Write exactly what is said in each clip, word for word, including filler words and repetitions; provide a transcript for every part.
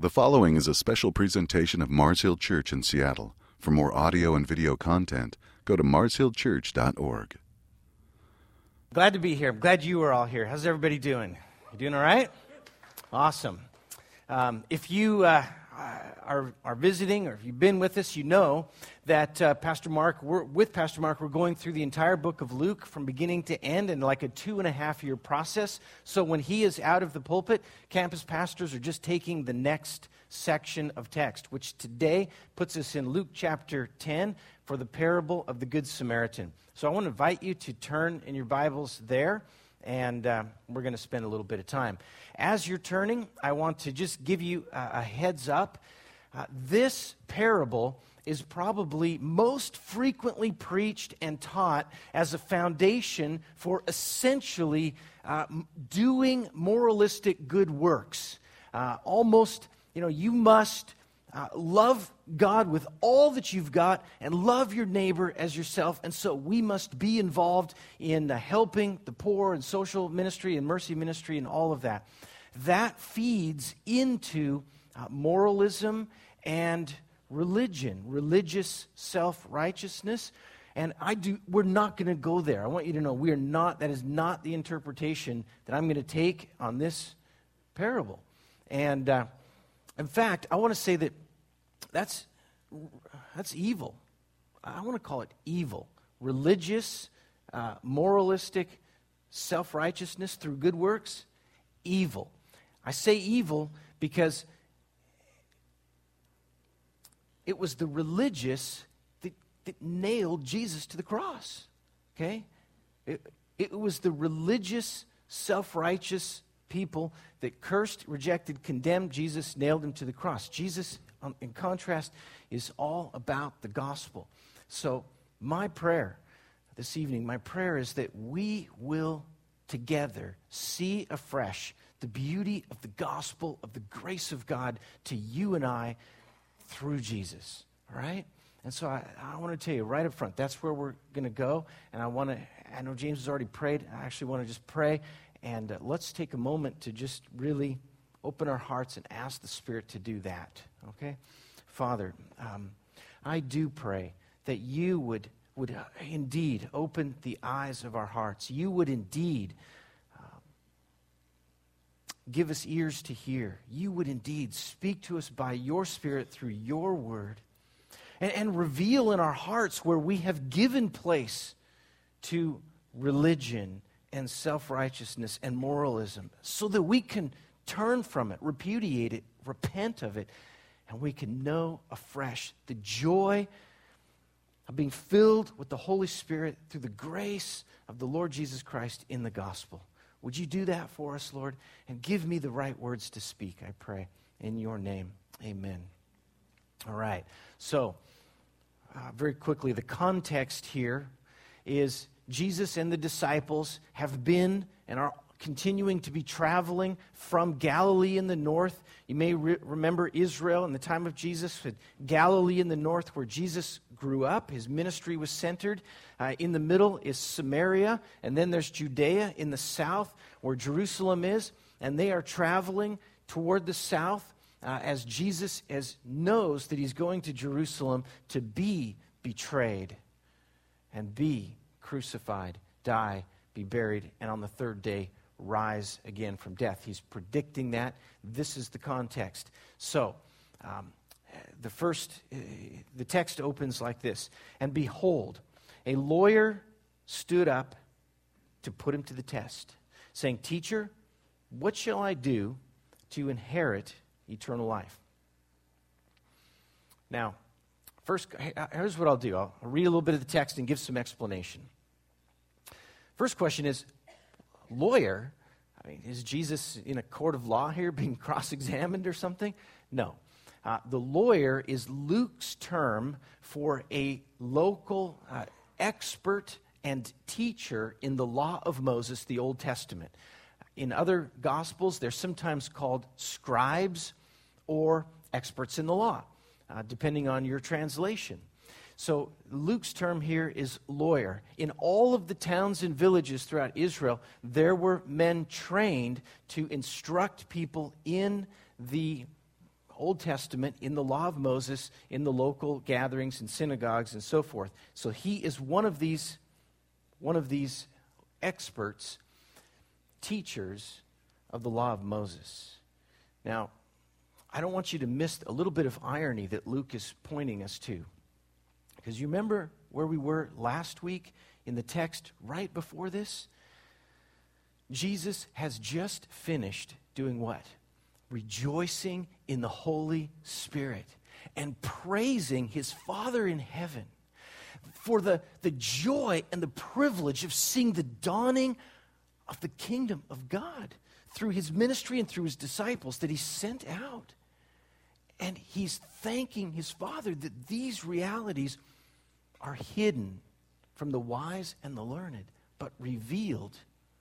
The following is a special presentation of Mars Hill Church in Seattle. For more audio and video content, go to mars hill church dot org. Glad to be here. I'm glad you are all here. How's everybody doing? You doing all right? Awesome. Um, if you uh, are, are visiting or if you've been with us, you know that uh, Pastor Mark, we're, with Pastor Mark, we're going through the entire book of Luke from beginning to end in like a two and a half year process. So when he is out of the pulpit, campus pastors are just taking the next section of text, which today puts us in Luke chapter ten for the parable of the Good Samaritan. So I want to invite you to turn in your Bibles there, and uh, we're going to spend a little bit of time. As you're turning, I want to just give you a, a heads up. Uh, this parable is probably most frequently preached and taught as a foundation for essentially uh, doing moralistic good works. Uh, almost, you know, you must uh, love God with all that you've got and love your neighbor as yourself. And so we must be involved in uh, helping the poor and social ministry and mercy ministry and all of that. That feeds into uh, moralism and religion, religious self-righteousness. And I do. We're not going to go there. I want you to know we are not, that is not the interpretation that I'm going to take on this parable. And uh, in fact, I want to say that that's that's evil. I want to call it evil. Religious, uh, moralistic, self-righteousness through good works, evil. I say evil because it was the religious that, that nailed Jesus to the cross. Okay? It, it was the religious, self-righteous people that cursed, rejected, condemned Jesus, nailed him to the cross. Jesus, um, in contrast, is all about the gospel. So my prayer this evening, my prayer is that we will together see afresh the beauty of the gospel, of the grace of God to you and I through Jesus, all right? And so I, I want to tell you right up front, that's where we're going to go. And I want to, I know James has already prayed. I actually want to just pray. And uh, let's take a moment to just really open our hearts and ask the Spirit to do that, okay? Father, um, I do pray that you would, would indeed open the eyes of our hearts. You would indeed um, give us ears to hear. You would indeed speak to us by your Spirit through your word and, and reveal in our hearts where we have given place to religion and self-righteousness and moralism so that we can turn from it, repudiate it, repent of it, and we can know afresh the joy of being filled with the Holy Spirit through the grace of the Lord Jesus Christ in the gospel. Would you do that for us, Lord? And give me the right words to speak, I pray. In your name, amen. All right. So, uh, very quickly, the context here is Jesus and the disciples have been and are continuing to be traveling from Galilee in the north. You may re- remember Israel in the time of Jesus, with Galilee in the north where Jesus grew up. His ministry was centered. Uh, in the middle is Samaria, and then there's Judea in the south where Jerusalem is, and they are traveling toward the south uh, as Jesus as knows that he's going to Jerusalem to be betrayed and be crucified, die, be buried, and on the third day rise again from death. He's predicting that. This is the context. So, um, the first, uh, the text opens like this. And behold, a lawyer stood up to put him to the test, saying, "Teacher, what shall I do to inherit eternal life?" Now, first, here's what I'll do. I'll read a little bit of the text and give some explanation. First question is, lawyer? I mean, is Jesus in a court of law here being cross-examined or something? No. Uh, the lawyer is Luke's term for a local uh, expert and teacher in the law of Moses, the Old Testament. In other Gospels, they're sometimes called scribes or experts in the law, uh, depending on your translation. So Luke's term here is lawyer. In all of the towns and villages throughout Israel, there were men trained to instruct people in the Old Testament, in the law of Moses, in the local gatherings and synagogues and so forth. So he is one of these, one of these experts, teachers of the law of Moses. Now, I don't want you to miss a little bit of irony that Luke is pointing us to. Because you remember where we were last week in the text right before this? Jesus has just finished doing what? Rejoicing in the Holy Spirit and praising his Father in heaven for the, the joy and the privilege of seeing the dawning of the kingdom of God through his ministry and through his disciples that he sent out. And he's thanking his Father that these realities are hidden from the wise and the learned, but revealed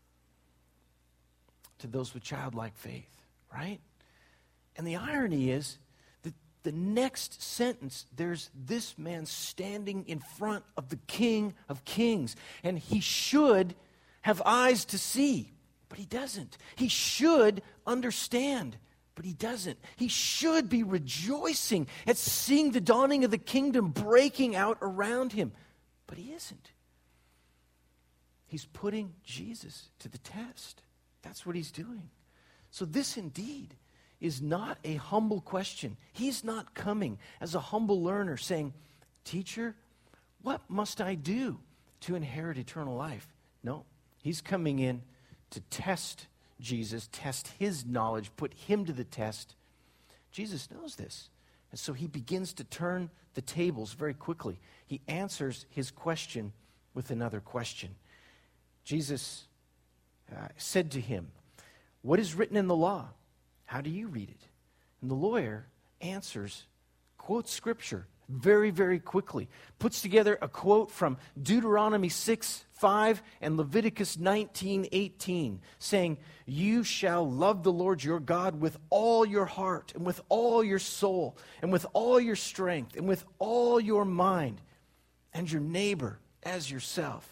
to those with childlike faith, right? And the irony is that the next sentence, there's this man standing in front of the King of Kings, and he should have eyes to see, but he doesn't. He should understand, but he doesn't. He should be rejoicing at seeing the dawning of the kingdom breaking out around him, but he isn't. He's putting Jesus to the test. That's what he's doing. So this indeed is not a humble question. He's not coming as a humble learner saying, "Teacher, what must I do to inherit eternal life?" No, he's coming in to test Jesus, test his knowledge, put him to the test. Jesus knows this. And so he begins to turn the tables very quickly. He answers his question with another question. Jesus uh, said to him, "What is written in the law? How do you read it?" And the lawyer answers, quotes Scripture very, very quickly, puts together a quote from Deuteronomy six five and Leviticus nineteen eighteen, saying, "You shall love the Lord your God with all your heart and with all your soul and with all your strength and with all your mind, and your neighbor as yourself."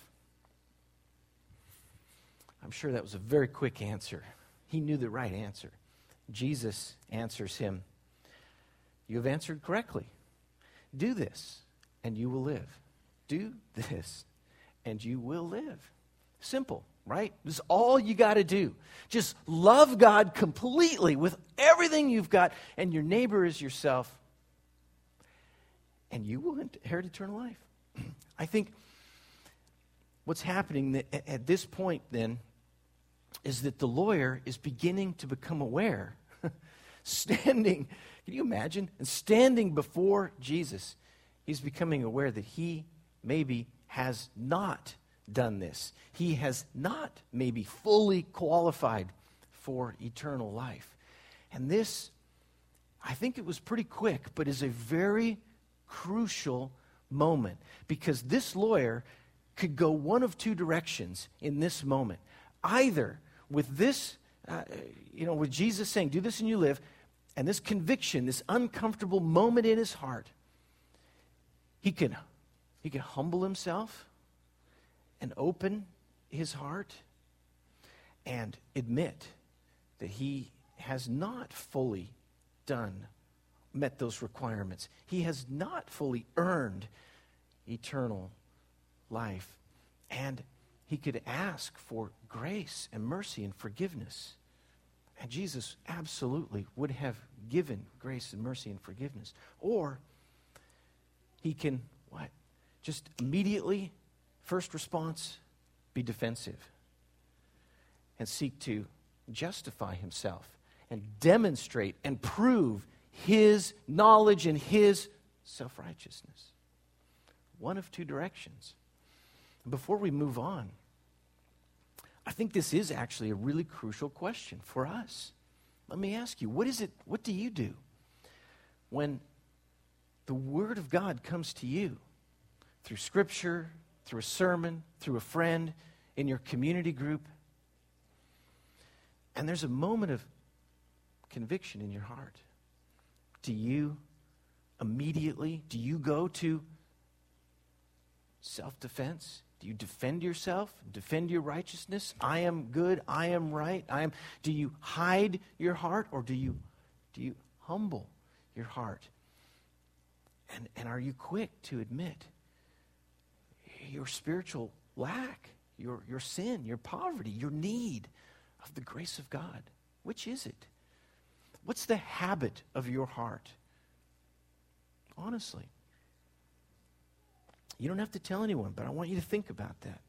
I'm sure that was a very quick answer. He knew the right answer. Jesus answers him, "You have answered correctly. Do this, and you will live. Do this, and you will live." Simple, right? This is all you got to do. Just love God completely with everything you've got, and your neighbor is yourself, and you will inherit eternal life. I think what's happening at this point then is that the lawyer is beginning to become aware, standing, can you imagine? And standing before Jesus, he's becoming aware that he maybe has not done this. He has not maybe fully qualified for eternal life. And this, I think it was pretty quick, but is a very crucial moment, because this lawyer could go one of two directions in this moment. Either with this, uh, you know, with Jesus saying, "Do this and you live," and this conviction, this uncomfortable moment in his heart, he could, he could humble himself and open his heart and admit that he has not fully done, met those requirements. He has not fully earned eternal life. And he could ask for grace and mercy and forgiveness. And Jesus absolutely would have given grace and mercy and forgiveness. Or he can, what? Just immediately, first response, be defensive and seek to justify himself and demonstrate and prove his knowledge and his self-righteousness. One of two directions. Before we move on, I think this is actually a really crucial question for us. Let me ask you, what is it, what do you do when the Word of God comes to you through Scripture, through a sermon, through a friend, in your community group, and there's a moment of conviction in your heart? Do you immediately, do you go to self-defense? Do you defend yourself? Defend your righteousness? I am good. I am right. I am. Do you hide your heart, or do you do you humble your heart? And, and are you quick to admit your spiritual lack, your, your sin, your poverty, your need of the grace of God? Which is it? What's the habit of your heart? Honestly. You don't have to tell anyone, but I want you to think about that.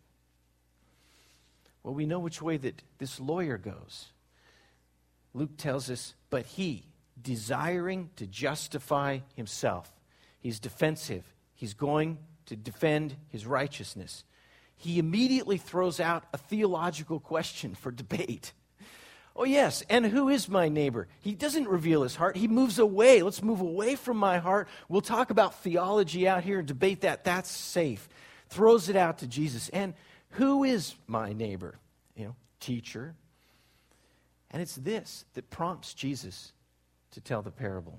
Well, we know which way that this lawyer goes. Luke tells us, but he, desiring to justify himself, he's defensive. He's going to defend his righteousness. He immediately throws out a theological question for debate. Oh, yes, and who is my neighbor? He doesn't reveal his heart. He moves away. Let's move away from my heart. We'll talk about theology out here and debate that. That's safe. Throws it out to Jesus. And who is my neighbor? You know, teacher. And it's this that prompts Jesus to tell the parable.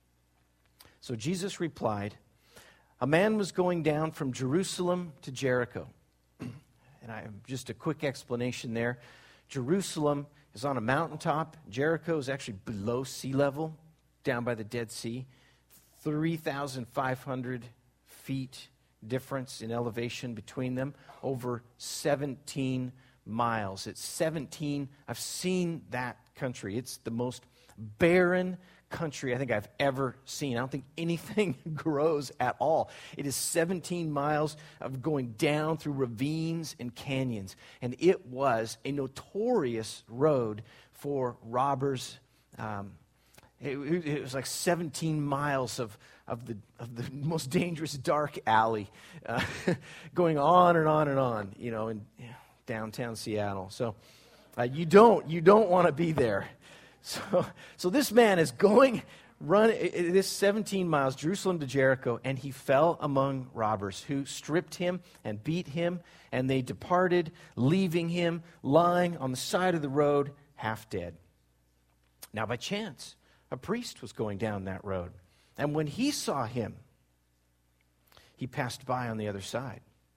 So Jesus replied, a man was going down from Jerusalem to Jericho. And I just a quick explanation there. Jerusalem is on a mountaintop. Jericho is actually below sea level, down by the Dead Sea. three thousand five hundred feet difference in elevation between them, over seventeen miles. It's seventeen, I've seen that country. It's the most barren country I think I've ever seen. I don't think anything grows at all. It is seventeen miles of going down through ravines and canyons. And it was a notorious road for robbers. Um, it, it was like seventeen miles of, of, the, of the most dangerous dark alley uh, going on and on and on, you know, in downtown Seattle. So uh, you don't, you don't want to be there. So, so this man is going, run this seventeen miles, Jerusalem to Jericho, and he fell among robbers who stripped him and beat him, and they departed, leaving him lying on the side of the road, half dead. Now, by chance, a priest was going down that road, and when he saw him, he passed by on the other side.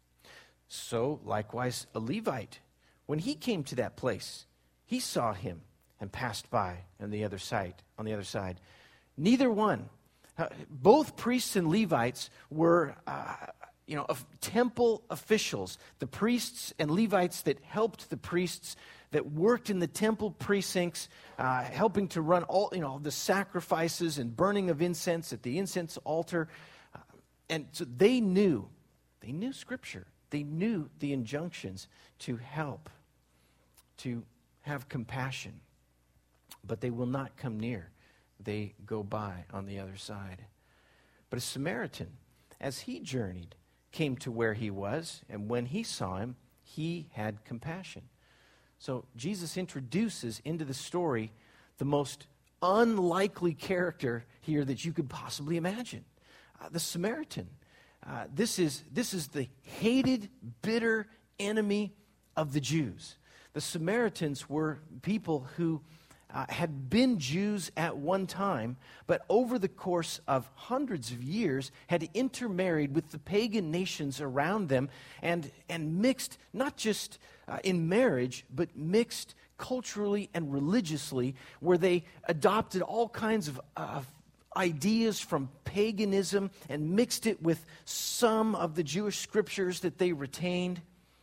So, likewise, a Levite, when he came to that place, he saw him and passed by on the other side. On the other side, neither one, uh, both priests and Levites were, uh, you know, of temple officials. The priests and Levites that helped the priests, that worked in the temple precincts, uh, helping to run all, you know, the sacrifices and burning of incense at the incense altar, uh, and so they knew, they knew Scripture. They knew the injunctions to help, to have compassion. But they will not come near. They go by on the other side. But a Samaritan, as he journeyed, came to where he was, and when he saw him, he had compassion. So Jesus introduces into the story the most unlikely character here that you could possibly imagine. Uh, the Samaritan. Uh, this is, this is the hated, bitter enemy of the Jews. The Samaritans were people who Uh, had been Jews at one time, but over the course of hundreds of years had intermarried with the pagan nations around them and, and mixed, not just uh, in marriage, but mixed culturally and religiously, where they adopted all kinds of uh, ideas from paganism and mixed it with some of the Jewish scriptures that they retained.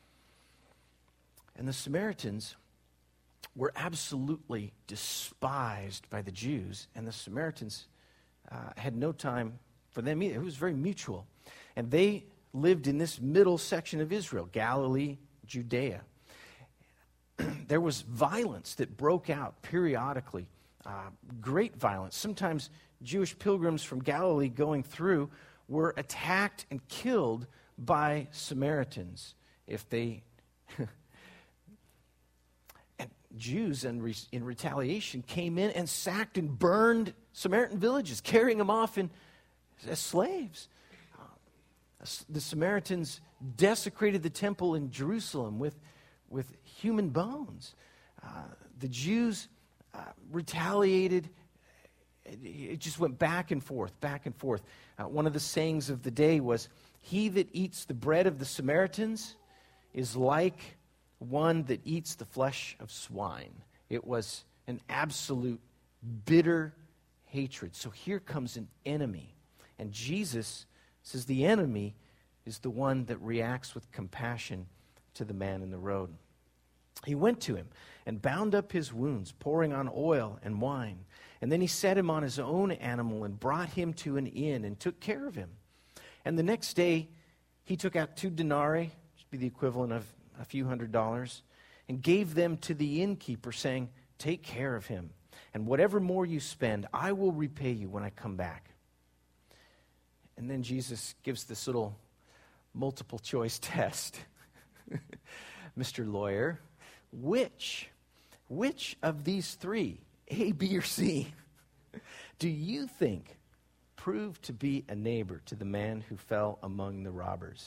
And the Samaritans were absolutely despised by the Jews, and the Samaritans uh, had no time for them either. It was very mutual. And they lived in this middle section of Israel, Galilee, Judea. There was violence that broke out periodically, uh, great violence. Sometimes Jewish pilgrims from Galilee going through were attacked and killed by Samaritans if they... Jews in, re- in retaliation came in and sacked and burned Samaritan villages, carrying them off in, as slaves. Uh, the Samaritans desecrated the temple in Jerusalem with, with human bones. Uh, the Jews uh, retaliated. It, it just went back and forth, back and forth. Uh, one of the sayings of the day was, "He that eats the bread of the Samaritans is like one that eats the flesh of swine." It was an absolute bitter hatred. So here comes an enemy. And Jesus says the enemy is the one that reacts with compassion to the man in the road. He went to him and bound up his wounds, pouring on oil and wine. And then he set him on his own animal and brought him to an inn and took care of him. And the next day he took out two denarii, which would be the equivalent of a few hundred dollars, and gave them to the innkeeper, saying, "Take care of him, and whatever more you spend, I will repay you when I come back." And then Jesus gives this little multiple choice test. Mister Lawyer, which, which of these three, A, B, or C, do you think proved to be a neighbor to the man who fell among the robbers?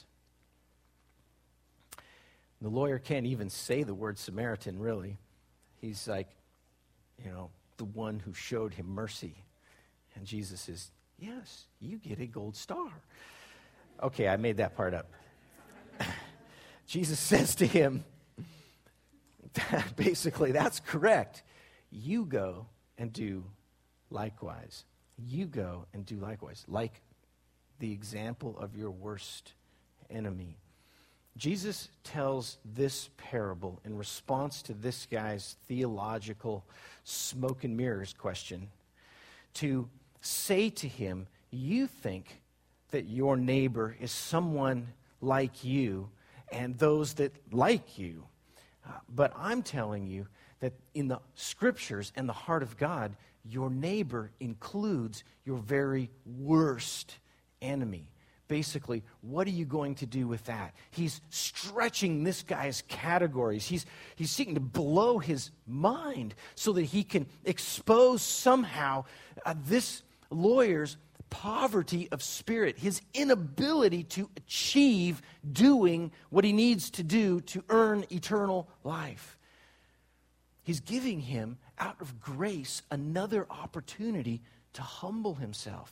The lawyer can't even say the word Samaritan, really. He's like, you know, the one who showed him mercy. And Jesus says, yes, you get a gold star. Okay, I made that part up. Jesus says to him, basically, that's correct. You go and do likewise. You go and do likewise, like the example of your worst enemy. Jesus tells this parable in response to this guy's theological smoke and mirrors question to say to him, you think that your neighbor is someone like you and those that like you. Uh, but I'm telling you that in the scriptures and the heart of God, your neighbor includes your very worst enemy. Basically, what are you going to do with that? He's stretching this guy's categories. He's, he's seeking to blow his mind so that he can expose somehow uh, this lawyer's poverty of spirit, his inability to achieve doing what he needs to do to earn eternal life. He's giving him, out of grace, another opportunity to humble himself,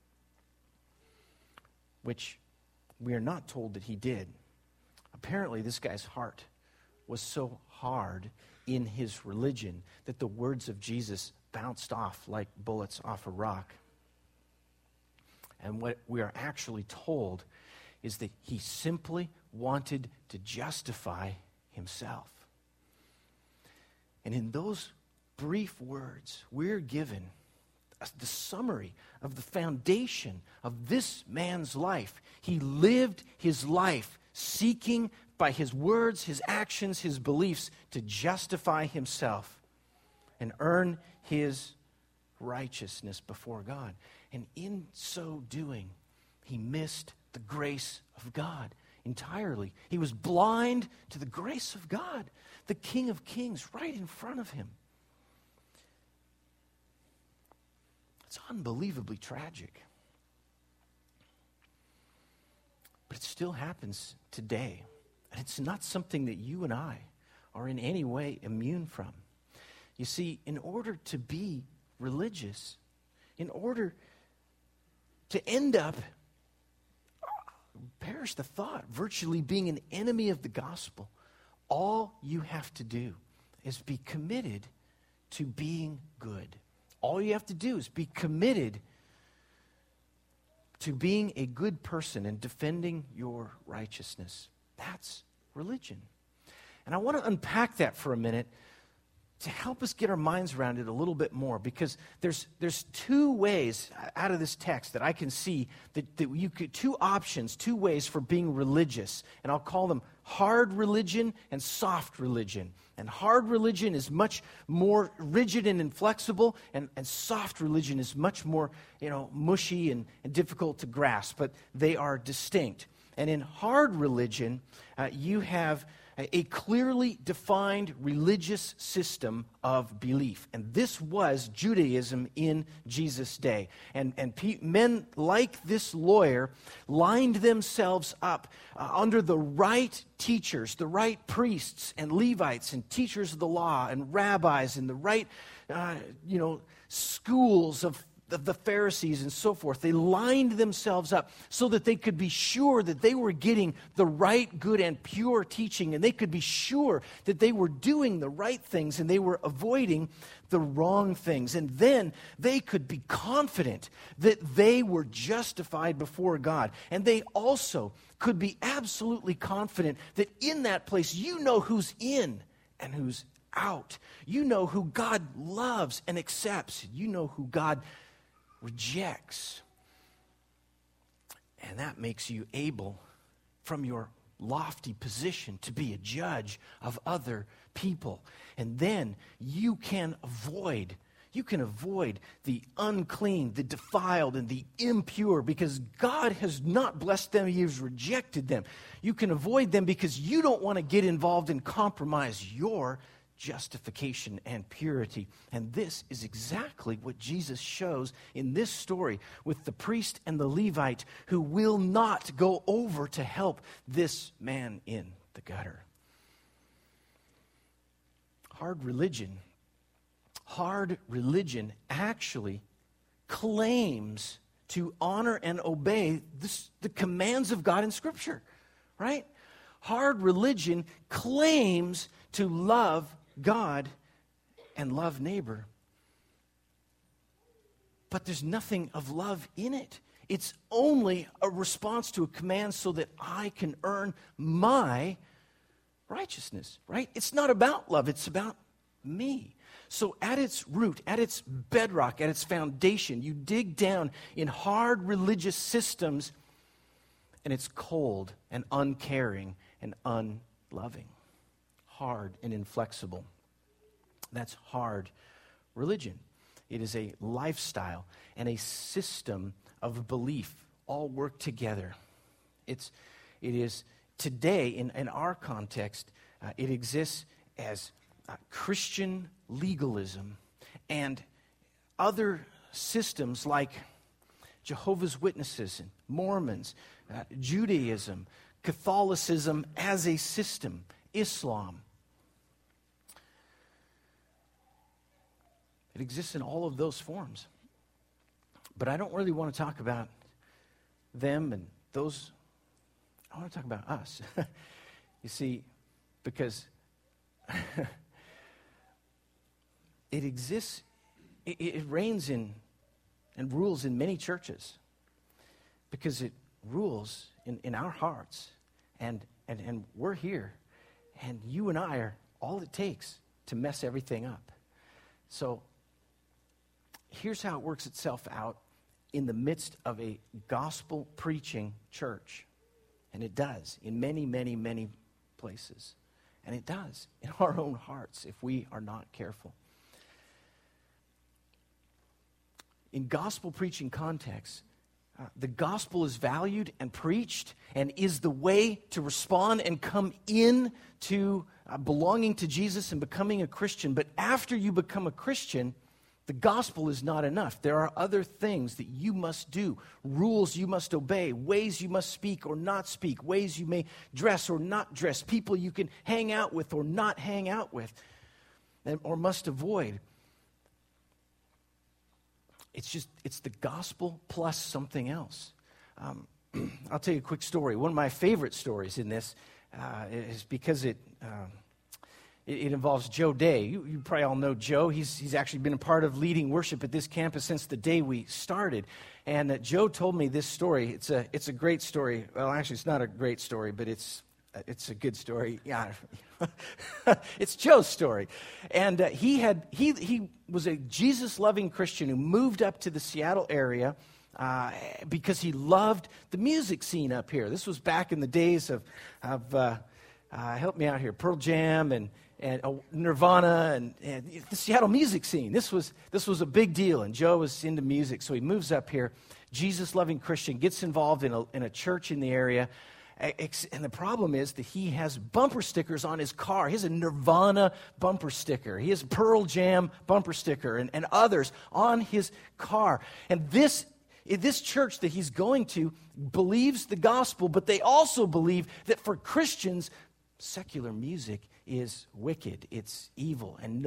which we are not told that he did. Apparently, this guy's heart was so hard in his religion that the words of Jesus bounced off like bullets off a rock. And what we are actually told is that he simply wanted to justify himself. And in those brief words, we're given the summary of the foundation of this man's life. He lived his life seeking by his words, his actions, his beliefs to justify himself and earn his righteousness before God. And in so doing, he missed the grace of God entirely. He was blind to the grace of God, the King of Kings, right in front of him. It's unbelievably tragic. But it still happens today. And it's not something that you and I are in any way immune from. You see, in order to be religious, in order to end up, perish the thought, virtually being an enemy of the gospel, all you have to do is be committed to being good. All you have to do is be committed to being a good person and defending your righteousness. That's religion. And I want to unpack that for a minute to help us get our minds around it a little bit more, because there's there's two ways out of this text that I can see that, that you could, two options, two ways for being religious. And I'll call them hard religion and soft religion. And hard religion is much more rigid and inflexible, and, and soft religion is much more, you know, mushy and, and difficult to grasp, but they are distinct. And in hard religion, uh, you have a clearly defined religious system of belief. And this was Judaism in Jesus' day. And, and pe- men like this lawyer lined themselves up uh, under the right teachers, the right priests and Levites and teachers of the law and rabbis and the right, uh, you know, schools of the, the Pharisees and so forth. They lined themselves up so that they could be sure that they were getting the right, good, and pure teaching, and they could be sure that they were doing the right things and they were avoiding the wrong things. And then they could be confident that they were justified before God. And they also could be absolutely confident that in that place, you know who's in and who's out. You know who God loves and accepts. You know who God rejects. And that makes you able, from your lofty position, to be a judge of other people. And then you can avoid, you can avoid the unclean, the defiled, and the impure, because God has not blessed them, He has rejected them. You can avoid them because you don't want to get involved and compromise your justification and purity. And this is exactly what Jesus shows in this story with the priest and the Levite who will not go over to help this man in the gutter. Hard religion, hard religion actually claims to honor and obey this, the commands of God in Scripture, right? Hard religion claims to love God and love neighbor. But there's nothing of love in it. It's only a response to a command so that I can earn my righteousness, right? It's not about love, it's about me. So at its root, at its bedrock, at its foundation, you dig down in hard religious systems, and it's cold and uncaring and unloving. Hard and inflexible. That's hard religion. It is a lifestyle and a system of belief all work together. It's, it is today, in, in our context, uh, it exists as uh, Christian legalism and other systems like Jehovah's Witnesses and Mormons, uh, Judaism, Catholicism as a system, Islam. It exists in all of those forms. But I don't really want to talk about them and those. I want to talk about us. You see, because it exists, it, it reigns in and rules in many churches because it rules in, in our hearts. And, and, and we're here. And you and I are all it takes to mess everything up. So here's how it works itself out in the midst of a gospel-preaching church. And it does in many, many, many places. And it does in our own hearts if we are not careful. In gospel-preaching contexts, uh, the gospel is valued and preached and is the way to respond and come in to uh, belonging to Jesus and becoming a Christian. But after you become a Christian, the gospel is not enough. There are other things that you must do, rules you must obey, ways you must speak or not speak, ways you may dress or not dress, people you can hang out with or not hang out with, or must avoid. It's just, it's the gospel plus something else. Um, I'll tell you a quick story. One of my favorite stories in this uh, is because it... Um, It, it involves Joe Day. You, you probably all know Joe. He's, he's actually been a part of leading worship at this campus since the day we started. And uh, Joe told me this story. It's a, it's a great story. Well, actually, it's not a great story, but it's, uh, it's a good story. Yeah, it's Joe's story. And uh, he had he he was a Jesus-loving Christian who moved up to the Seattle area uh, because he loved the music scene up here. This was back in the days of of uh, uh, help me out here, Pearl Jam and. and uh, Nirvana and, and the Seattle music scene. This was this was a big deal, and Joe was into music, so he moves up here. Jesus-loving Christian, gets involved in a, in a church in the area, and the problem is that he has bumper stickers on his car. He has a Nirvana bumper sticker. He has a Pearl Jam bumper sticker and, and others on his car. And this This church that he's going to believes the gospel, but they also believe that for Christians, secular music is wicked, it's evil, and no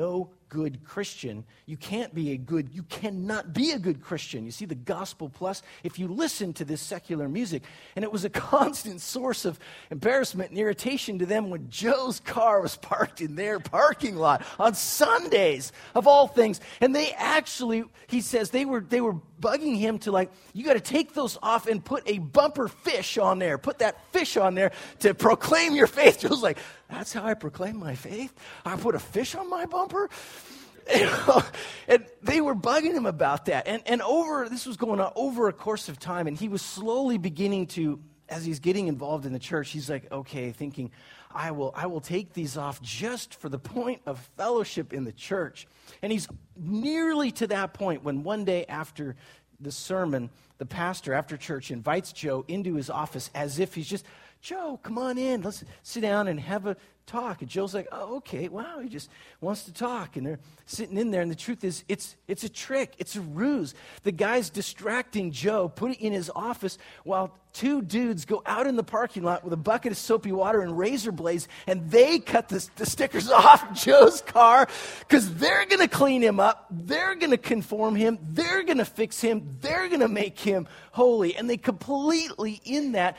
good Christian. You can't be a good, you cannot be a good Christian. You see, the Gospel Plus, if you listen to this secular music, and it was a constant source of embarrassment and irritation to them when Joe's car was parked in their parking lot on Sundays, of all things. And they actually, he says, they were they were bugging him to like, you got to take those off and put a bumper fish on there. Put that fish on there to proclaim your faith. Joe's like, that's how I proclaim my faith? I put a fish on my bumper? You know, and they were bugging him about that. And and over, this was going on over a course of time, and he was slowly beginning to, as he's getting involved in the church, he's like, okay, thinking, I will I will take these off just for the point of fellowship in the church. And he's nearly to that point when one day after the sermon, the pastor after church invites Joe into his office as if he's just, Joe, come on in, let's sit down and have a talk. And Joe's like, oh, okay, wow, he just wants to talk. And they're sitting in there, and the truth is, it's it's a trick, it's a ruse. The guy's distracting Joe, put it in his office, while two dudes go out in the parking lot with a bucket of soapy water and razor blades, and they cut the, the stickers off Joe's car, because they're going to clean him up, they're going to conform him, they're going to fix him, they're going to make him holy. And they completely, in that,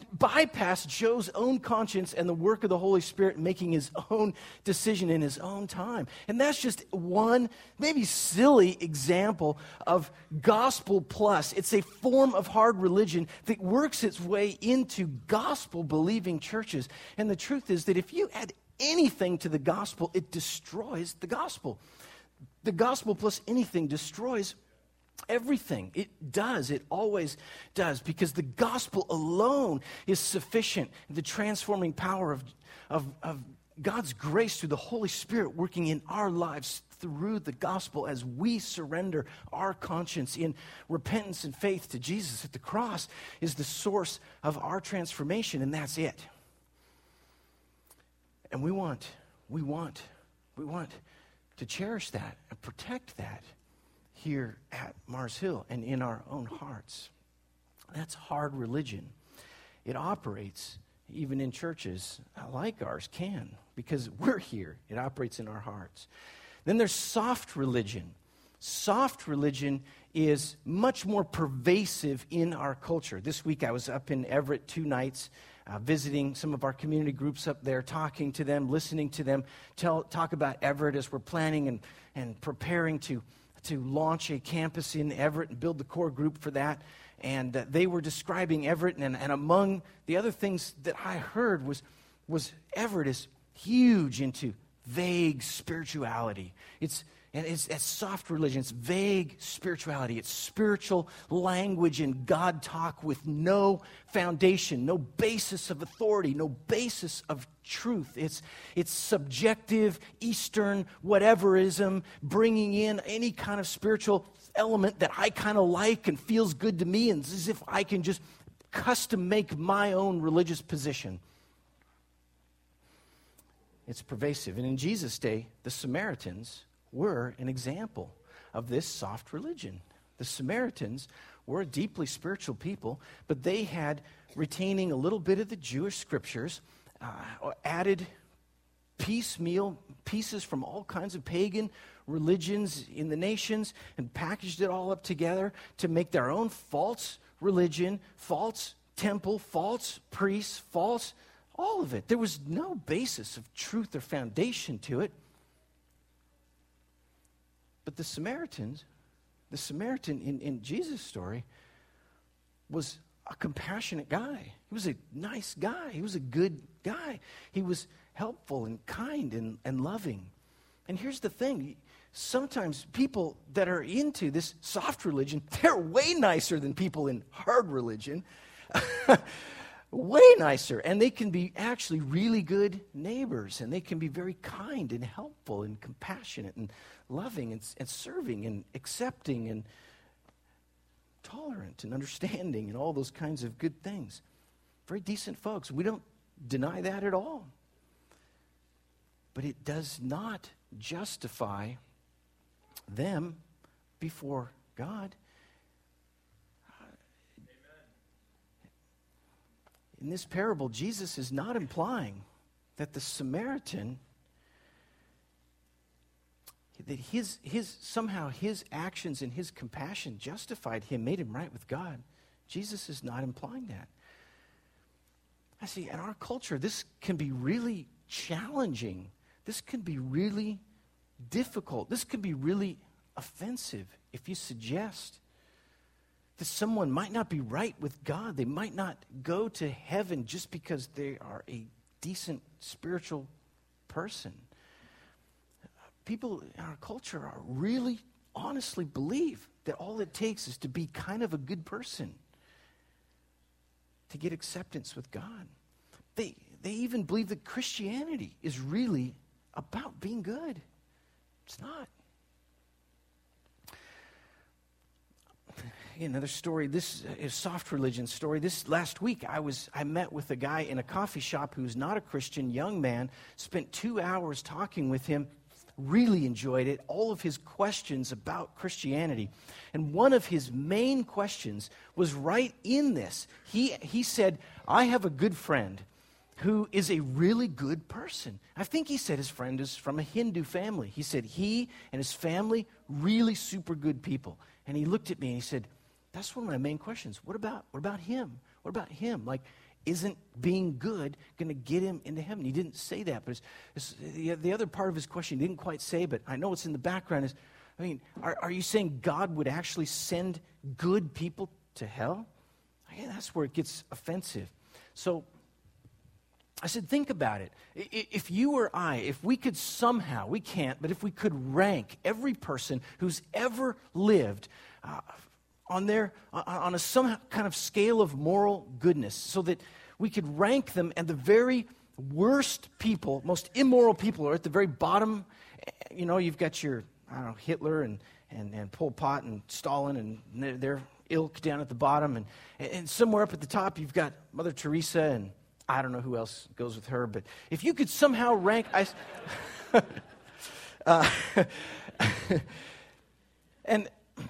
bypass Joe's own conscience and the work of the Holy Spirit making his own decision in his own time. And that's just one maybe silly example of gospel plus. It's a form of hard religion that works its way into gospel-believing churches. And the truth is that if you add anything to the gospel, it destroys the gospel. The gospel plus anything destroys everything. It does. It always does, because the gospel alone is sufficient. The transforming power of, of, of God's grace through the Holy Spirit working in our lives through the gospel as we surrender our conscience in repentance and faith to Jesus at the cross is the source of our transformation, and that's it. And we want, we want, we want to cherish that and protect that here at Mars Hill and in our own hearts. That's hard religion. It operates even in churches like ours can, because we're here. It operates in our hearts. Then there's soft religion. Soft religion is much more pervasive in our culture. This week I was up in Everett two nights, uh, visiting some of our community groups up there, talking to them, listening to them tell, talk about Everett as we're planning and, and preparing to to launch a campus in Everett and build the core group for that. And uh, they were describing Everett, and, and among the other things that I heard was, was Everett is huge into vague spirituality. It's and it's, it's soft religion. It's vague spirituality. It's spiritual language and God talk with no foundation, no basis of authority, no basis of truth. It's it's subjective, Eastern whateverism, bringing in any kind of spiritual element that I kind of like and feels good to me, and it's as if I can just custom make my own religious position. It's pervasive. And in Jesus' day, the Samaritans were an example of this soft religion. The Samaritans were a deeply spiritual people, but they had, retaining a little bit of the Jewish scriptures, uh, added piecemeal pieces from all kinds of pagan religions in the nations and packaged it all up together to make their own false religion, false temple, false priests, false, all of it. There was no basis of truth or foundation to it. But the Samaritans, the Samaritan in, in Jesus' story was a compassionate guy. He was a nice guy. He was a good guy. He was helpful and kind and, and loving. And here's the thing. Sometimes people that are into this soft religion, they're way nicer than people in hard religion. Way nicer. And they can be actually really good neighbors. And they can be very kind and helpful and compassionate and loving and, and serving and accepting and tolerant and understanding and all those kinds of good things. Very decent folks. We don't deny that at all. But it does not justify them before God. In this parable, Jesus is not implying that the Samaritan that his, his, somehow his actions and his compassion justified him, made him right with God. Jesus is not implying that. I see, in our culture, this can be really challenging. This can be really difficult. This can be really offensive if you suggest that someone might not be right with God. They might not go to heaven just because they are a decent spiritual person. People in our culture are really honestly believe that all it takes is to be kind of a good person to get acceptance with God. They, they even believe that Christianity is really about being good. It's not. Another story. This is a soft religion story. This last week, I was I met with a guy in a coffee shop who's not a Christian, young man. Spent two hours talking with him. Really enjoyed it. All of his questions about Christianity, and one of his main questions was right in this. He he said, "I have a good friend who is a really good person." I think he said his friend is from a Hindu family. He said he and his family really super good people. And he looked at me and he said, "That's one of my main questions. What about what about him? What about him? Like, isn't being good going to get him into heaven?" He didn't say that, but it's, it's, the, the other part of his question he didn't quite say, but I know it's in the background is, I mean, are, are you saying God would actually send good people to hell? Yeah, that's where it gets offensive. So I said, think about it. If you or I, if we could somehow, we can't, but if we could rank every person who's ever lived uh, on their on a some kind of scale of moral goodness, so that we could rank them, and the very worst people, most immoral people are at the very bottom. You know, you've got your, I don't know, Hitler and, and, and Pol Pot and Stalin and their ilk down at the bottom, and, and somewhere up at the top you've got Mother Teresa, and I don't know who else goes with her, but if you could somehow rank, I, uh, and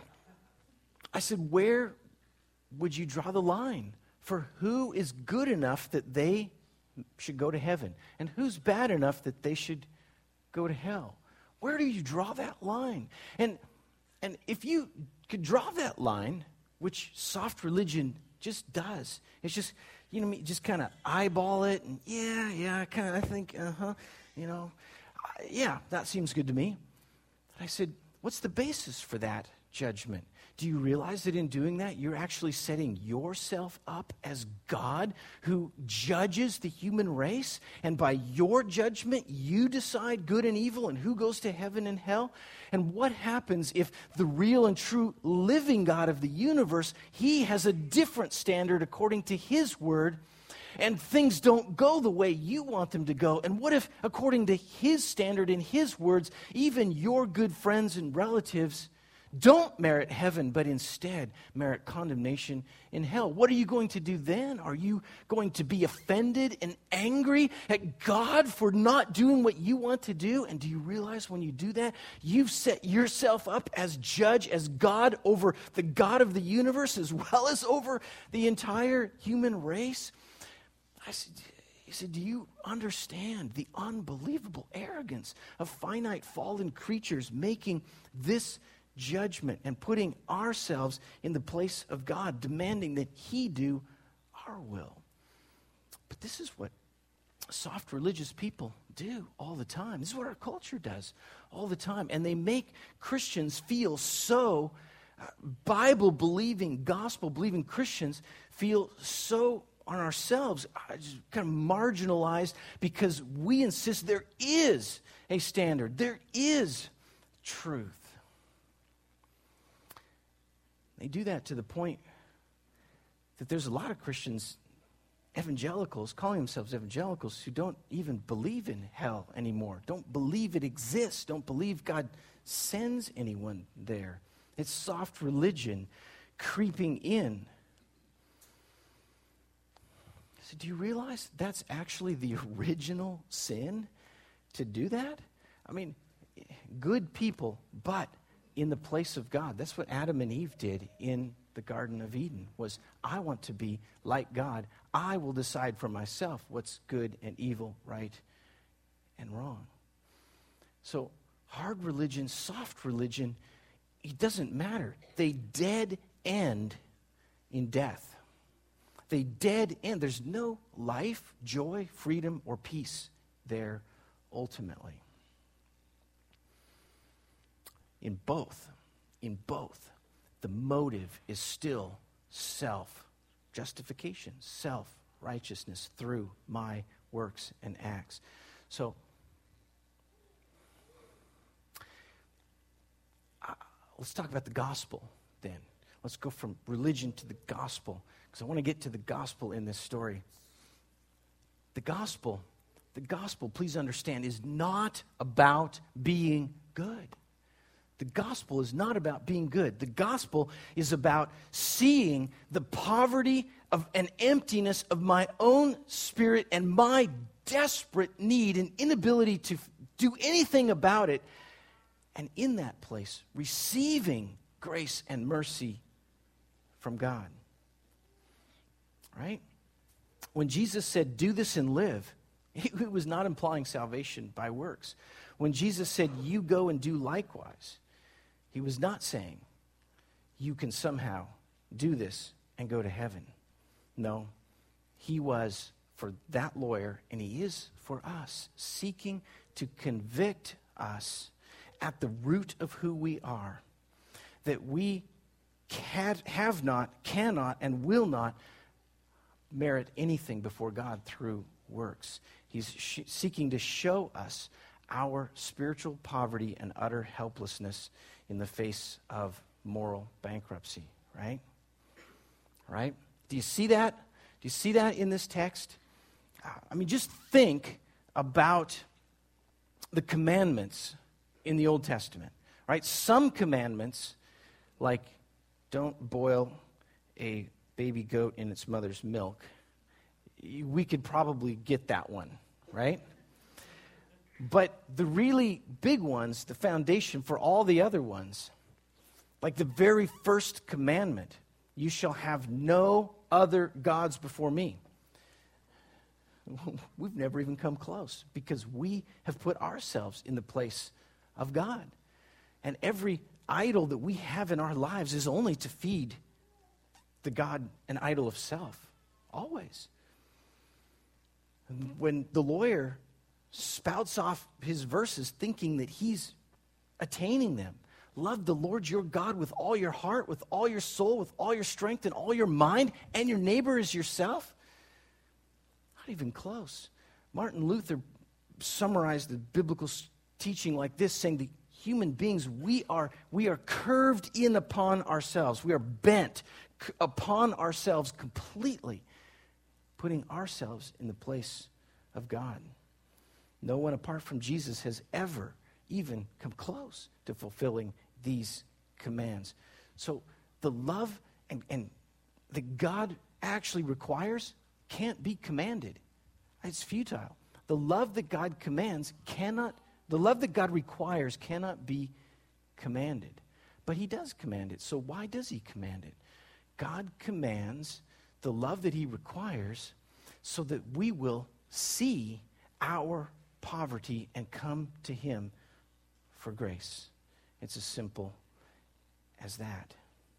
I said, where would you draw the line for who is good enough that they should go to heaven, and who's bad enough that they should go to hell? Where do you draw that line? And and if you could draw that line, which soft religion just does, it's just, you know, just kind of eyeball it, and yeah, yeah, kind of, I think, uh-huh, you know, uh, yeah, that seems good to me. I said, what's the basis for that judgment? Do you realize that in doing that, you're actually setting yourself up as God who judges the human race? And by your judgment, you decide good and evil and who goes to heaven and hell? And what happens if the real and true living God of the universe, he has a different standard according to his word, and things don't go the way you want them to go? And what if, according to his standard and his words, even your good friends and relatives don't merit heaven, but instead merit condemnation in hell? What are you going to do then? Are you going to be offended and angry at God for not doing what you want to do? And do you realize when you do that, you've set yourself up as judge, as God over the God of the universe, as well as over the entire human race? I said, he said, do you understand the unbelievable arrogance of finite fallen creatures making this judgment and putting ourselves in the place of God, demanding that he do our will? But this is what soft religious people do all the time. This is what our culture does all the time. And they make Christians feel so, uh, Bible-believing, gospel-believing Christians feel so on ourselves, uh, just kind of marginalized, because we insist there is a standard. There is truth. They do that to the point that there's a lot of Christians, evangelicals, calling themselves evangelicals, who don't even believe in hell anymore, don't believe it exists, don't believe God sends anyone there. It's soft religion creeping in. So do you realize that's actually the original sin, to do that? I mean, good people, but in the place of God. That's what Adam and Eve did in the Garden of Eden, was, I want to be like God. I will decide for myself what's good and evil, right and wrong. So hard religion, soft religion, it doesn't matter. They dead end in death. They dead end. There's no life, joy, freedom, or peace there ultimately. In both, in both, the motive is still self-justification, self-righteousness through my works and acts. So, uh, let's talk about the gospel then. Let's go from religion to the gospel, because I want to get to the gospel in this story. The gospel, the gospel, please understand, is not about being good. The gospel is not about being good. The gospel is about seeing the poverty of and emptiness of my own spirit and my desperate need and inability to do anything about it. And in that place, receiving grace and mercy from God. Right? When Jesus said, do this and live, he was not implying salvation by works. When Jesus said, you go and do likewise, he was not saying, you can somehow do this and go to heaven. No, he was for that lawyer, and he is for us, seeking to convict us at the root of who we are, that we can, have not, cannot, and will not merit anything before God through works. He's sh- seeking to show us our spiritual poverty and utter helplessness in the face of moral bankruptcy, right? Right? Do you see that? Do you see that in this text? I mean, just think about the commandments in the Old Testament, right? Some commandments, like don't boil a baby goat in its mother's milk, we could probably get that one, right? But the really big ones, the foundation for all the other ones, like the very first commandment, you shall have no other gods before me. We've never even come close because we have put ourselves in the place of God. And every idol that we have in our lives is only to feed the God and idol of self, always. And when the lawyer spouts off his verses thinking that he's attaining them, love the Lord your God with all your heart, with all your soul, with all your strength, and all your mind, and your neighbor as yourself. Not even close. Martin Luther summarized the biblical teaching like this, saying that human beings, we are, we are curved in upon ourselves. We are bent c- upon ourselves completely, putting ourselves in the place of God. No one apart from Jesus has ever even come close to fulfilling these commands. So the love and, and that God actually requires can't be commanded. It's futile. The love that God commands cannot, the love that God requires cannot be commanded. But he does command it. So why does he command it? God commands the love that he requires so that we will see our poverty and come to him for grace. It's as simple as that.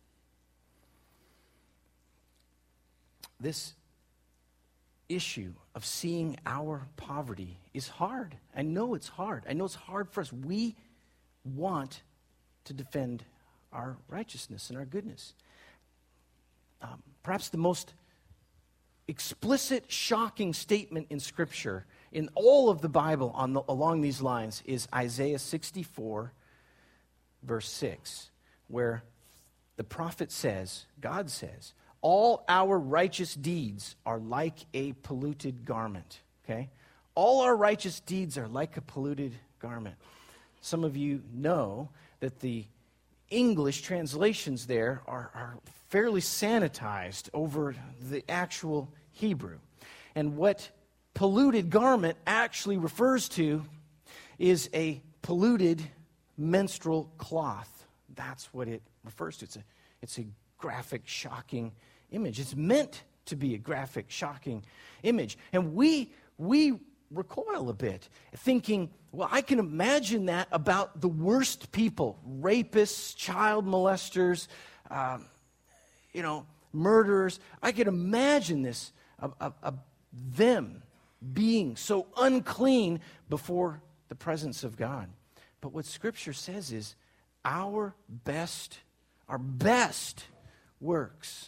This issue of seeing our poverty is hard. I know it's hard. I know it's hard for us. We want to defend our righteousness and our goodness. Um, perhaps the most explicit, shocking statement in Scripture, in all of the Bible on the, along these lines, is Isaiah sixty-four, verse six, where the prophet says, God says, all our righteous deeds are like a polluted garment, okay? All our righteous deeds are like a polluted garment. Some of you know that the English translations there are, are fairly sanitized over the actual Hebrew. And what polluted garment actually refers to is a polluted menstrual cloth. That's what it refers to. It's a, it's a graphic, shocking image. It's meant to be a graphic, shocking image. And we, we recoil a bit, thinking, well, I can imagine that about the worst people, rapists, child molesters, um, you know, murderers. I can imagine this, of, of, of them being so unclean before the presence of God. But what Scripture says is our best, our best works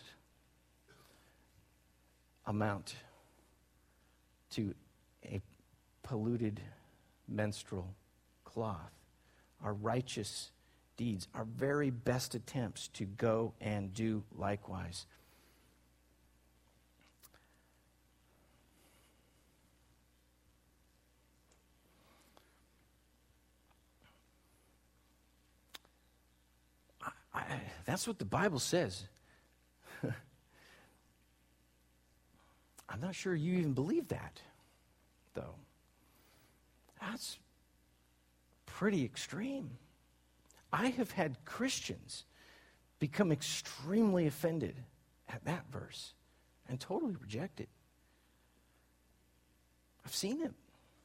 amount to a polluted menstrual cloth. Our righteous deeds, our very best attempts to go and do likewise. I, I, that's what the Bible says. I'm not sure you even believe that, though. That's pretty extreme. I have had Christians become extremely offended at that verse and totally reject it. I've seen it.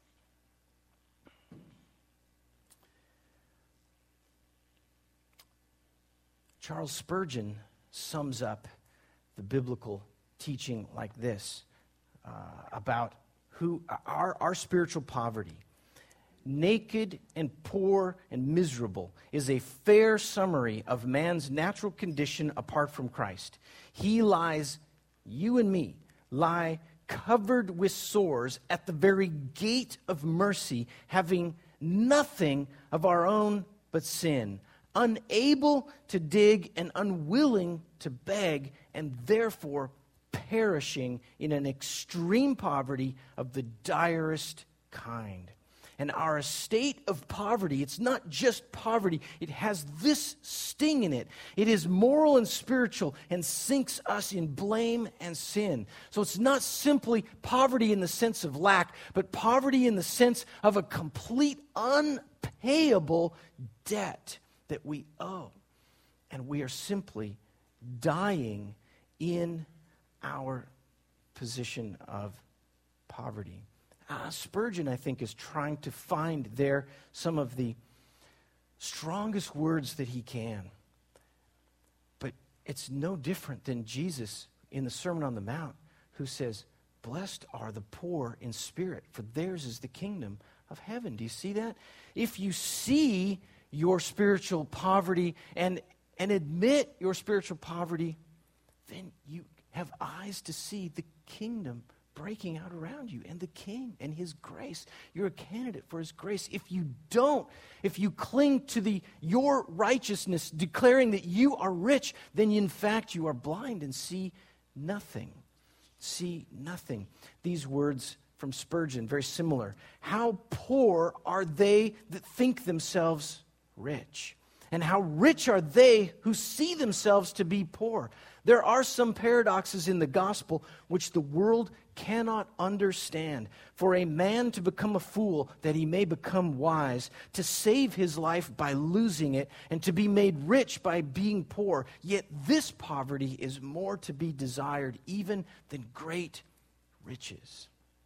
Charles Spurgeon sums up the biblical teaching like this uh, about who our, our spiritual poverty. Naked and poor and miserable is a fair summary of man's natural condition apart from Christ. He lies, you and me, lie covered with sores at the very gate of mercy, having nothing of our own but sin, unable to dig and unwilling to beg, and therefore perishing in an extreme poverty of the direst kind. And our estate of poverty, it's not just poverty, it has this sting in it. It is moral and spiritual and sinks us in blame and sin. So it's not simply poverty in the sense of lack, but poverty in the sense of a complete unpayable debt that we owe. And we are simply dying in our position of poverty. Uh, Spurgeon, I think, is trying to find there some of the strongest words that he can. But it's no different than Jesus in the Sermon on the Mount, who says, "Blessed are the poor in spirit, for theirs is the kingdom of heaven." Do you see that? If you see your spiritual poverty and, and admit your spiritual poverty, then you have eyes to see the kingdom breaking out around you and the King and his grace. You're a candidate for his grace. If you don't, if you cling to the your righteousness, declaring that you are rich, then in fact you are blind and see nothing. See nothing. These words from Spurgeon, very similar. How poor are they that think themselves rich? And how rich are they who see themselves to be poor? There are some paradoxes in the gospel which the world cannot understand. For a man to become a fool, that he may become wise, to save his life by losing it, and to be made rich by being poor. Yet this poverty is more to be desired even than great riches.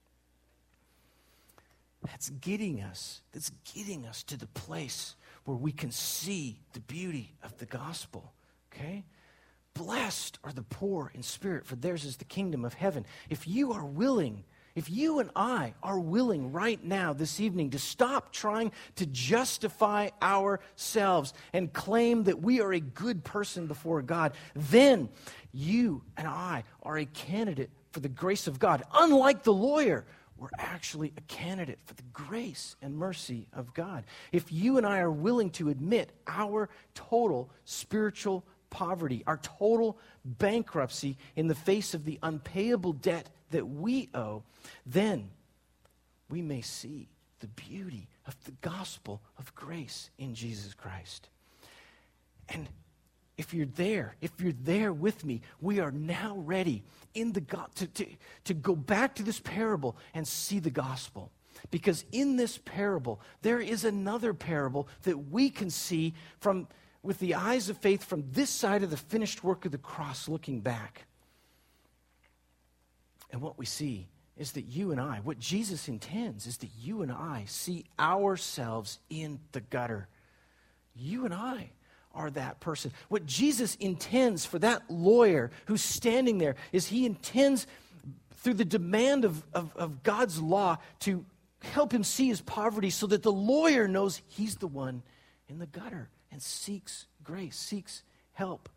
That's getting us, that's getting us to the place where we can see the beauty of the gospel, okay? Blessed are the poor in spirit, for theirs is the kingdom of heaven. If you are willing, if you and I are willing right now, this evening, to stop trying to justify ourselves and claim that we are a good person before God, then you and I are a candidate for the grace of God. Unlike the lawyer, we're actually a candidate for the grace and mercy of God. If you and I are willing to admit our total spiritual poverty, our total bankruptcy in the face of the unpayable debt that we owe, then we may see the beauty of the gospel of grace in Jesus Christ. And if you're there, if you're there with me, we are now ready in the go- to, to, to go back to this parable and see the gospel. Because in this parable, there is another parable that we can see from with the eyes of faith from this side of the finished work of the cross, looking back. And what we see is that you and I, what Jesus intends is that you and I see ourselves in the gutter. You and I are that person. What Jesus intends for that lawyer who's standing there is he intends through the demand of, of, of God's law to help him see his poverty so that the lawyer knows he's the one in the gutter and seeks grace, seeks help.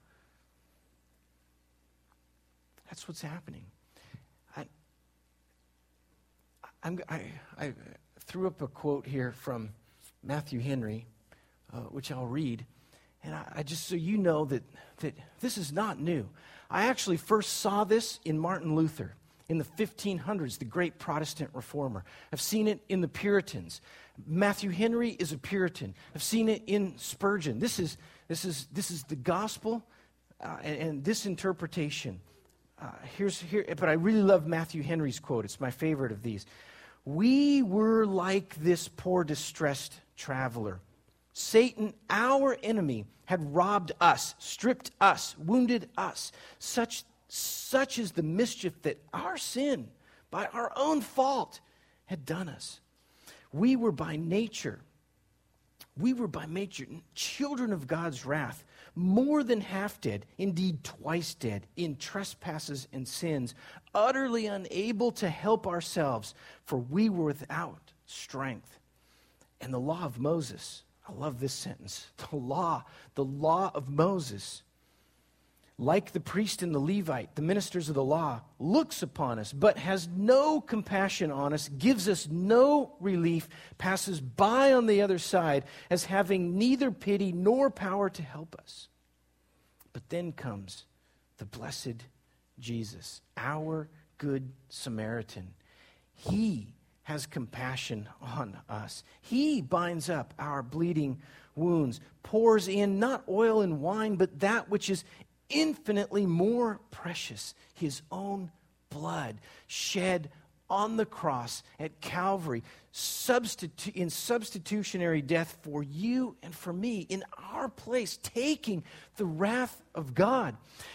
That's what's happening. I, I'm, I, I threw up a quote here from Matthew Henry, uh, which I'll read. And I, I just so you know that, that this is not new. I actually first saw this in Martin Luther in the fifteen hundreds, the great Protestant reformer. I've seen it in the Puritans. Matthew Henry is a Puritan. I've seen it in Spurgeon. This is this is this is the gospel, uh, and, and this interpretation. Uh, here's here, but I really love Matthew Henry's quote. It's my favorite of these. We were like this poor distressed traveler. Satan, our enemy, had robbed us, stripped us, wounded us. Such, such is the mischief that our sin, by our own fault, had done us. We were by nature, we were by nature children of God's wrath, more than half dead, indeed twice dead, in trespasses and sins, utterly unable to help ourselves, for we were without strength. And the law of Moses, I love this sentence, the law, the law of Moses, like the priest and the Levite, the ministers of the law, looks upon us, but has no compassion on us, gives us no relief, passes by on the other side as having neither pity nor power to help us. But then comes the blessed Jesus, our good Samaritan. He has compassion on us. He binds up our bleeding wounds, pours in not oil and wine, but that which is infinitely more precious, his own blood shed on the cross at Calvary, substitu- in substitutionary death for you and for me, in our place, taking the wrath of God,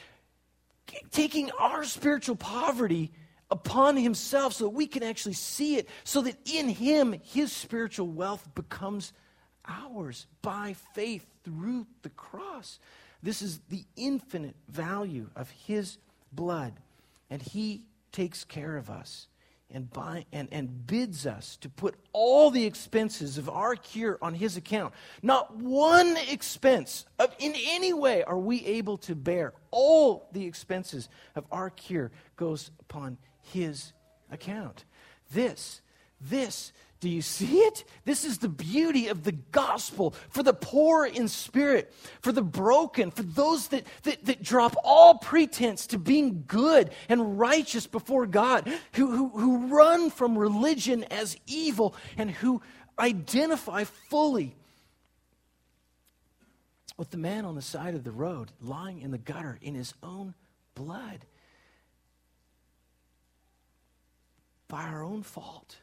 taking our spiritual poverty upon himself so that we can actually see it, so that in him, his spiritual wealth becomes ours by faith through the cross. This is the infinite value of his blood, and he takes care of us and, buy, and, and bids us to put all the expenses of our cure on his account. Not one expense of, in any way are we able to bear. All the expenses of our cure goes upon his account. This, this, do you see it? This is the beauty of the gospel for the poor in spirit, for the broken, for those that, that, that drop all pretense to being good and righteous before God, who, who, who run from religion as evil and who identify fully with the man on the side of the road lying in the gutter in his own blood by our own fault.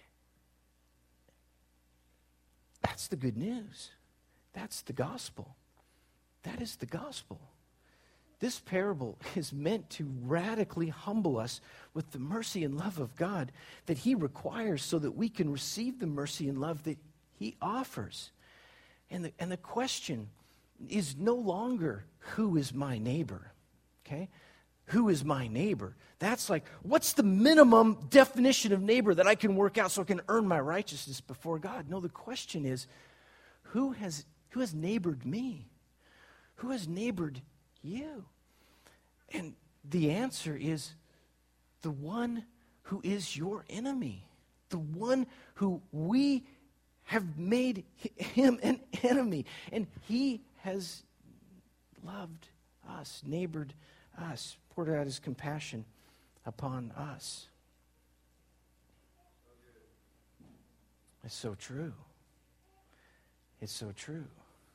That's the good news. That's the gospel. That is the gospel. This parable is meant to radically humble us with the mercy and love of God that he requires so that we can receive the mercy and love that he offers. And the, and the question is no longer, who is my neighbor? Okay? Who is my neighbor? That's like, what's the minimum definition of neighbor that I can work out so I can earn my righteousness before God? No, the question is, who has who has neighbored me? Who has neighbored you? And the answer is the one who is your enemy, the one who we have made him an enemy, and he has loved us, neighbored us, poured out his compassion upon us. It's so true. It's so true.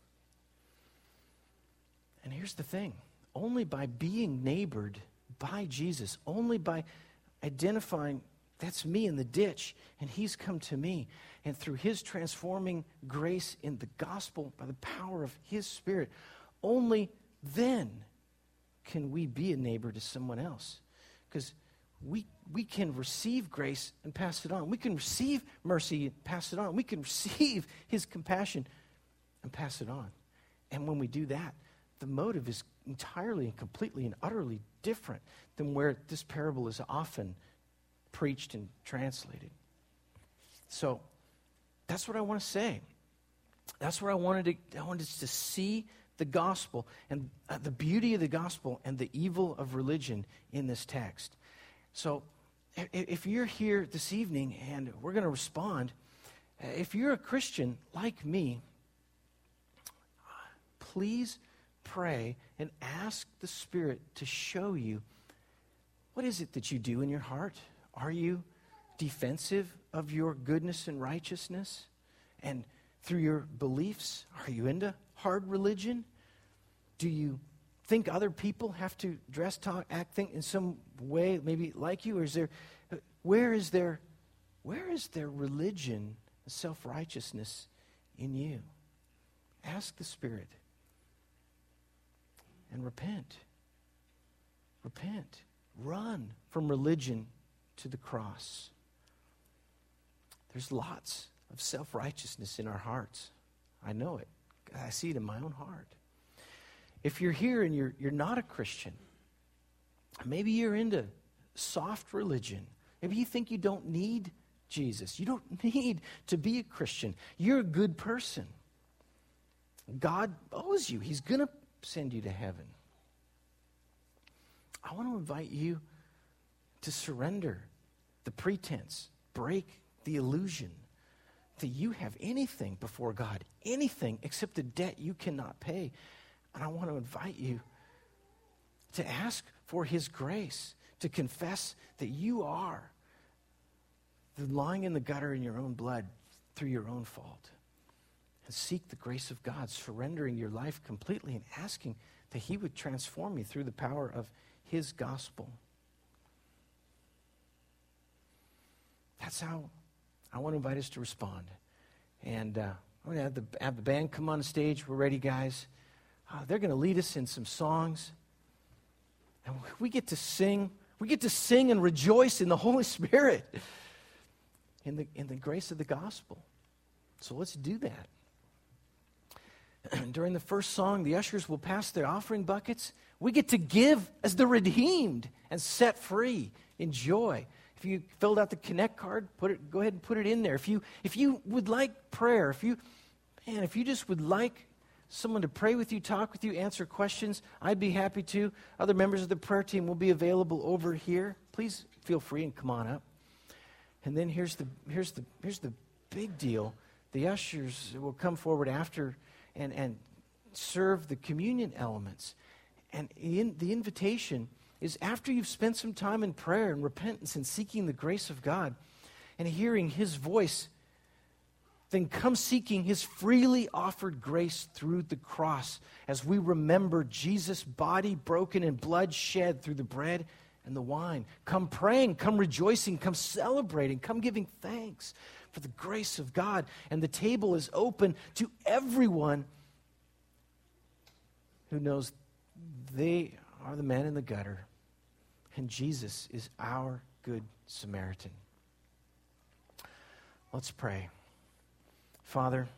And here's the thing. Only by being neighbored by Jesus, only by identifying that's me in the ditch, and he's come to me, and through his transforming grace in the gospel, by the power of his Spirit, only then can we be a neighbor to someone else. Because we, we can receive grace and pass it on. We can receive mercy and pass it on. We can receive his compassion and pass it on. And when we do that, the motive is entirely and completely and utterly different than where this parable is often preached and translated. So that's what I want to say. That's where I wanted to, I wanted us to see the gospel and uh, the beauty of the gospel and the evil of religion in this text. So if, if you're here this evening and we're going to respond, if you're a Christian like me, please pray and ask the Spirit to show you, what is it that you do in your heart? Are you defensive of your goodness and righteousness? And through your beliefs, are you into hard religion? Do you think other people have to dress, talk, act, think in some way maybe like you? Or is there, where is there, where is there religion, self-righteousness in you? Ask the Spirit. And repent. Repent. Run from religion to the cross. There's lots of self-righteousness in our hearts. I know it. I see it in my own heart. If you're here and you're, you're not a Christian, maybe you're into soft religion. Maybe you think you don't need Jesus. You don't need to be a Christian. You're a good person. God owes you. He's going to send you to heaven. I want to invite you to surrender the pretense, break the illusion that you have anything before God, anything except a debt you cannot pay. And I want to invite you to ask for his grace, to confess that you are lying in the gutter in your own blood through your own fault. And seek the grace of God, surrendering your life completely and asking that he would transform you through the power of his gospel. That's how I want to invite us to respond. And uh, I'm going to have the, have the band come on stage. We're ready, guys. Uh, they're going to lead us in some songs. And we get to sing. We get to sing and rejoice in the Holy Spirit, in the, in the grace of the gospel. So let's do that. During the first song, the ushers will pass their offering buckets. We get to give as the redeemed and set free in joy. If you filled out the Connect card, put it. Go ahead and put it in there. If you if you would like prayer, if you, man, if you just would like someone to pray with you, talk with you, answer questions, I'd be happy to. Other members of the prayer team will be available over here. Please feel free and come on up. And then here's the here's the here's the big deal. The ushers will come forward after and and serve the communion elements. And in, the invitation is after you've spent some time in prayer and repentance and seeking the grace of God and hearing his voice, then come seeking his freely offered grace through the cross as we remember Jesus' body broken and blood shed through the bread and the wine. Come praying, come rejoicing, come celebrating, come giving thanks for the grace of God. And the table is open to everyone who knows they are the man in the gutter, and Jesus is our good Samaritan. Let's pray. Father,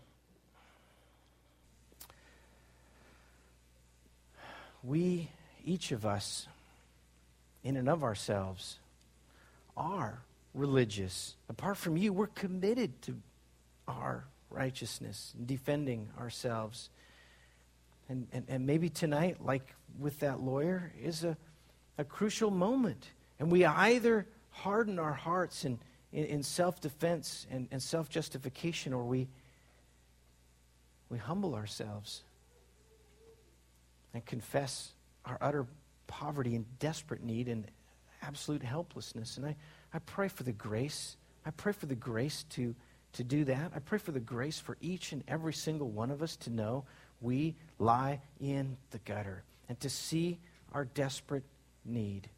we, each of us, in and of ourselves, are religious. Apart from you, we're committed to our righteousness and defending ourselves. And, and, and maybe tonight, like with that lawyer, is a, a crucial moment. And we either harden our hearts in, in, in self-defense and, and self-justification, or we, we humble ourselves and confess our utter poverty and desperate need and absolute helplessness. And I, I pray for the grace. I pray for the grace to, to do that. I pray for the grace for each and every single one of us to know we lie in the gutter and to see our desperate need.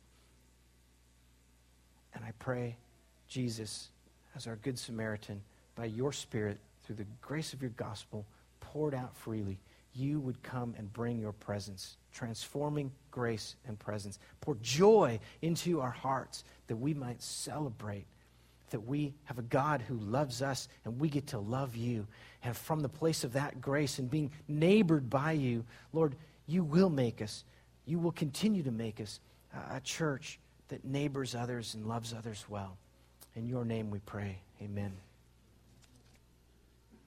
And I pray, Jesus, as our good Samaritan, by your Spirit, through the grace of your gospel, poured out freely you would come and bring your presence, transforming grace and presence. Pour joy into our hearts that we might celebrate that we have a God who loves us and we get to love you. And from the place of that grace and being neighbored by you, Lord, you will make us, you will continue to make us a church that neighbors others and loves others well. In your name we pray. Amen.